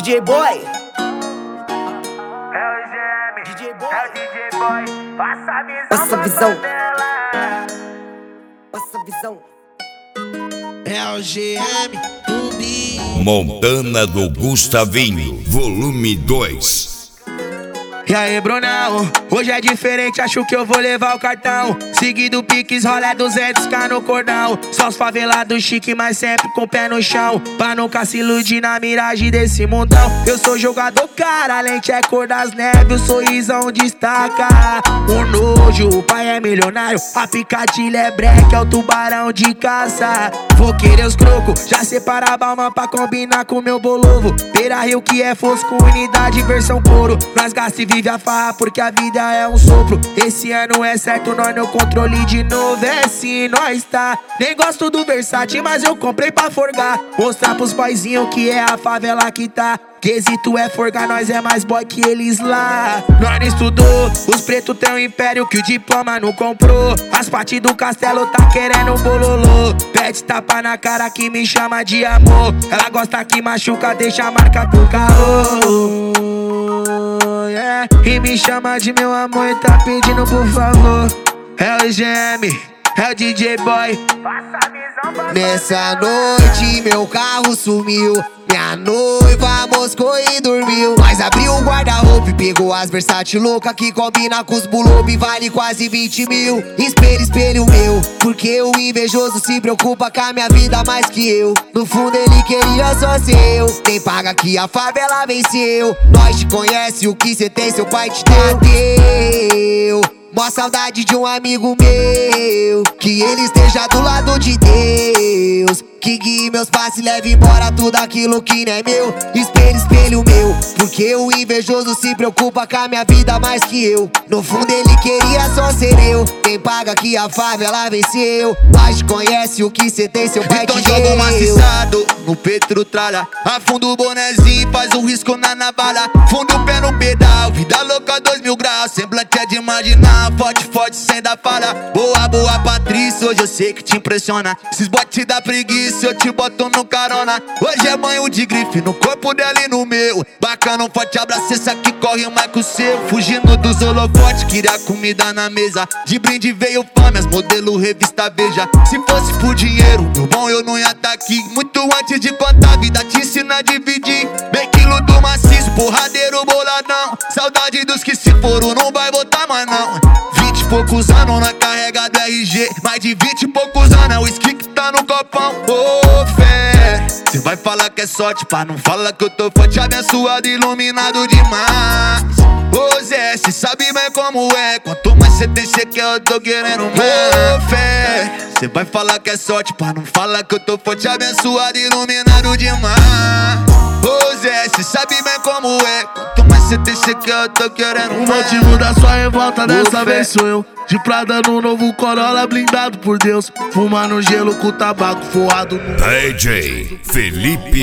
DJ Boy. É o GM, DJ Boy. é o DJ Boy. Passa a visão. Dela. Passa a visão. É o GM, o Bi. Montana do Gustavinho, volume 2. E aí, Brunão, hoje é diferente, acho que eu vou levar o cartão. Seguido Pix, rola 200k no cordão. Só os favelados chique, mas sempre com o pé no chão, pra nunca se iludir na miragem desse mundão. Eu sou jogador, cara, a lente é cor das neves, o sorrisão destaca. O nojo, o pai é milionário, a picadilha é breque, é o tubarão de caça. Vou querer os crocos, já separa a balma pra combinar com meu bolovo. Beira Rio que é fosco, unidade versão couro. Nós gasta e vive a farra porque a vida é um sopro. Esse ano é certo, nós no controle de novo, é sim, nós tá. Nem gosto do Versace, mas eu comprei pra forgar. Mostrar pros boyzinhos que é a favela que tá. Quesito é forgar, nós é mais boy que eles lá. Nós não estudou, os pretos tem um império que o diploma não comprou. As partes do castelo tá querendo bololô. Pede tapa na cara que me chama de amor. Ela gosta que machuca, deixa a marca pro carro. Yeah. E me chama de meu amor e tá pedindo por favor. É o GM, é o DJ Boy. Passa a visão, passa Nessa noite meu carro sumiu, minha noiva moscou e dormiu. Nós abriu o guarda-roupa e pegou as Versace louca que combina com os bulobe, vale quase 20 mil. Espelho, espelho meu, porque o invejoso se preocupa com a minha vida mais que eu. No fundo ele queria só ser eu. Quem paga que a favela venceu. Nós te conhece, o que cê tem seu pai te deu. Mó saudade de um amigo meu, que ele esteja do lado de Deus, que guie meus passos e leve embora tudo aquilo que não é meu. Espelho, espelho meu, porque o invejoso se preocupa com a minha vida mais que eu. No fundo ele queria só ser eu. Quem paga que a favela venceu. Nós te conhece, o que cê tem seu pai então te deu. joga um maciçado no peito tralha, afunda o bonezinho, faz um risco na navalha. Funda o pé no pedal, vida louca 2000 graus. Semblante é de imaginar, forte, forte sem dar falha. Boa, boa Patrícia, hoje eu sei que te impressiona. Esses botes da preguiça eu te boto no carona. Hoje é banho de grife no corpo dela e no meu. Bacana, um forte abraço, esse aqui corre mais que o seu. Fugindo dos holofotes, queria comida na mesa. De brinde veio fome, as modelo revista Veja. Se fosse por dinheiro, meu bom, eu não ia tá aqui. Muito antes de contar, a vida te ensina a dividir. Bem quilo do maciço, porradeiro boladão. Saudade dos que se foram, não vai voltar mais não. 20 e poucos anos na carrega do RG. Mais de 20 e poucos anos é o whisky que tá no copão. Ô fé, cê vai falar que é sorte, pá, não fala que eu tô forte, abençoado, iluminado demais. Ô Zé, cê sabe bem como é, quanto mais cê tem, cê quer, eu tô querendo mais. Ô fé, cê vai falar que é sorte, pá, não fala que eu tô forte, abençoado, iluminado demais. Ô Zé, cê sabe bem como é, quanto mais cê tem, cê quer, eu tô querendo O mais. motivo da sua revolta dessa vez sou eu. De Prada no novo Corolla, blindado por Deus. Fumando gelo com tabaco forrado no... DJ Felipe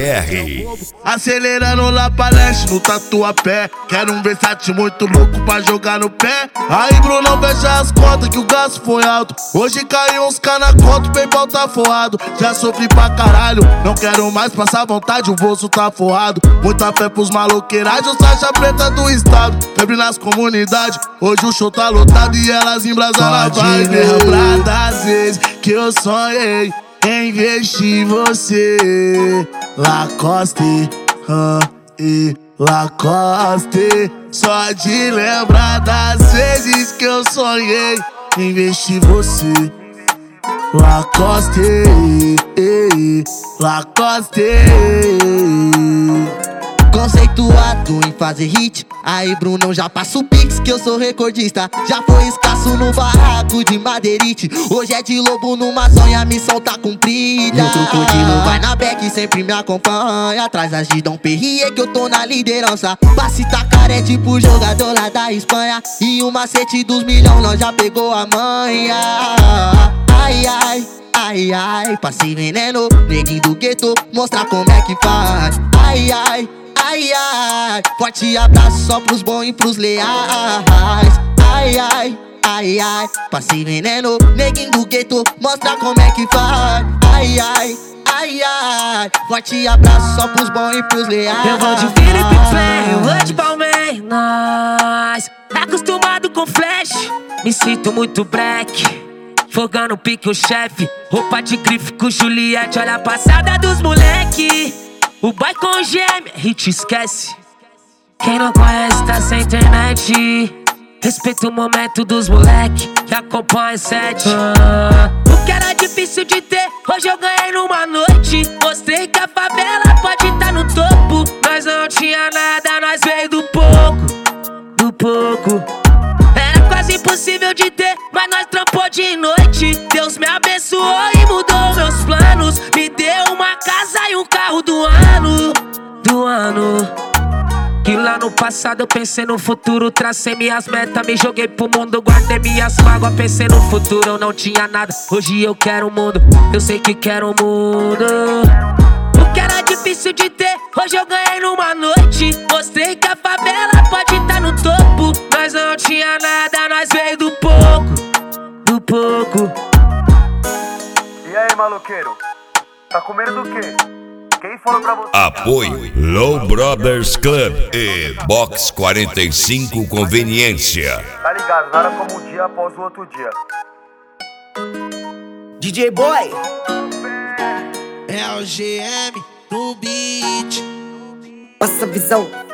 PR. Acelerando lá pra leste no Tatuapé. Quero um Versace muito louco pra jogar no pé. Aí Bruno, fecha as contas que o gasto foi alto. Hoje caiu uns K na conta, o PayPal tá forrado. Já sofri pra caralho, não quero mais passar vontade, o bolso tá forrado. Muita fé pros maloqueiragens, faixa preta do estado. Febre nas comunidades, hoje o show tá lotado e elas embrasam na vibe. Lembrar das vezes que eu sonhei em investir em você. Lacoste, e Lacoste. Só de lembrar das vezes que eu sonhei em investir em você. Lacoste, Lacoste. Conceituado em fazer hit. Aí Brunão, já passa o Pix que eu sou recordista. Já foi escasso no barraco de madeirite. Hoje é de lobo numa zonha, a missão tá cumprida. E o crocodilo vai na back e sempre me acompanha. Atrás das de Dom Perrier que eu tô na liderança. Passe tacar é tipo jogador lá da Espanha. E o macete dos milhão nós já pegou a manha. Ai, ai, ai, ai, passei veneno, neguinho do gueto, mostrar como é que faz. Ai, ai, ai, ai, forte abraço só pros bons e pros leais. Ai, ai, ai, ai, passei veneno, neguinho do gueto, mostra como é que faz. Ai, ai, ai, ai. caralho. Forte abraço só pros bons e pros leais. Eu vou de Felipe Play, eu vou de Palmeiras. Acostumado com flash, me sinto muito black. Fogando pique o chefe, roupa de grife com Juliette. Olha a passada dos moleque. O boy com gêmea, hit esquece. Quem não conhece tá sem internet. Respeita o momento dos moleque que acompanha sete. O que era difícil de ter, hoje eu ganhei numa noite. Mostrei que a favela pode tá no topo. Nós não tinha nada, nós veio do pouco. Do pouco. Era quase impossível de ter, mas nós trampou de noite. Deus me abençoou e mudou meus planos. Me deu uma casa e um carro do ano. Do ano. Que lá no passado eu pensei no futuro. Tracei minhas metas, me joguei pro mundo. Guardei minhas mágoas, pensei no futuro. Eu não tinha nada, hoje eu quero o mundo. Eu sei que quero o mundo. O que era difícil de ter, hoje eu ganhei numa noite. Mostrei que a favela pode tá no topo. Nós não tinha nada, nós veio do pouco. Do pouco. E aí, maluqueiro? Tá com medo do quê? Quem falou pra você? Apoio Low Brothers Club e Box 45 Conveniência. Tá ligado, nada como um dia após o outro dia. DJ Boy. É o GM no beat. Passa a visão.